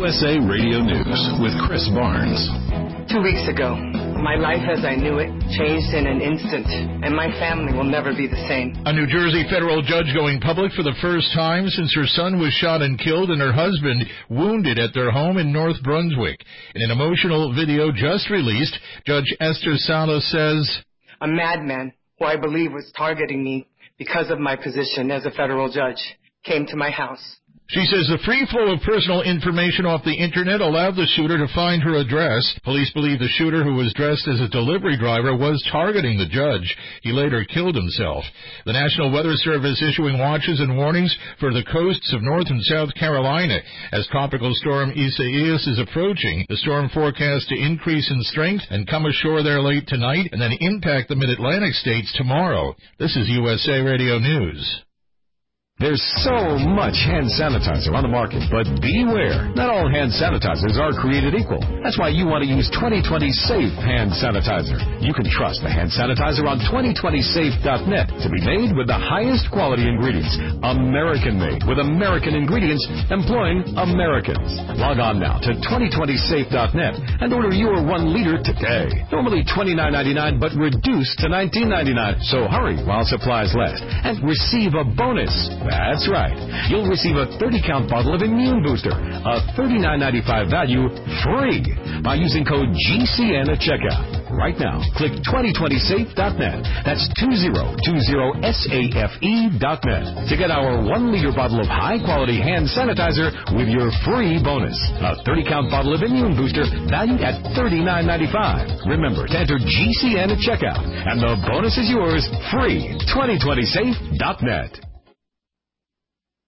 USA Radio News with Chris Barnes. 2 weeks ago, my life as I knew it changed in an instant, and my family will never be the same. A New Jersey federal judge going public for the first time since her son was shot and killed and her husband wounded at their home in North Brunswick. In an emotional video just released, Judge Esther Salas says, "A madman who I believe was targeting me because of my position as a federal judge came to my house." She says the free flow of personal information off the internet allowed the shooter to find her address. Police believe the shooter, who was dressed as a delivery driver, was targeting the judge. He later killed himself. The National Weather Service issuing watches and warnings for the coasts of North and South Carolina. As Tropical Storm Isaias is approaching, the storm forecast to increase in strength and come ashore there late tonight and then impact the Mid-Atlantic states tomorrow. This is USA Radio News. There's so much hand sanitizer on the market, but beware. Not all hand sanitizers are created equal. That's why you want to use 2020 Safe Hand Sanitizer. You can trust the hand sanitizer on 2020safe.net to be made with the highest quality ingredients. American-made with American ingredients employing Americans. Log on now to 2020safe.net and order your 1 liter today. Normally $29.99, but reduced to $19.99. So hurry while supplies last and receive a bonus. That's right. You'll receive a 30-count bottle of Immune Booster, a $39.95 value, free by using code GCN at checkout. Right now, click 2020safe.net. That's 2020safe.net to get our 1 liter bottle of high-quality hand sanitizer with your free bonus. A 30-count bottle of Immune Booster valued at $39.95. Remember to enter GCN at checkout, and the bonus is yours free. 2020safe.net.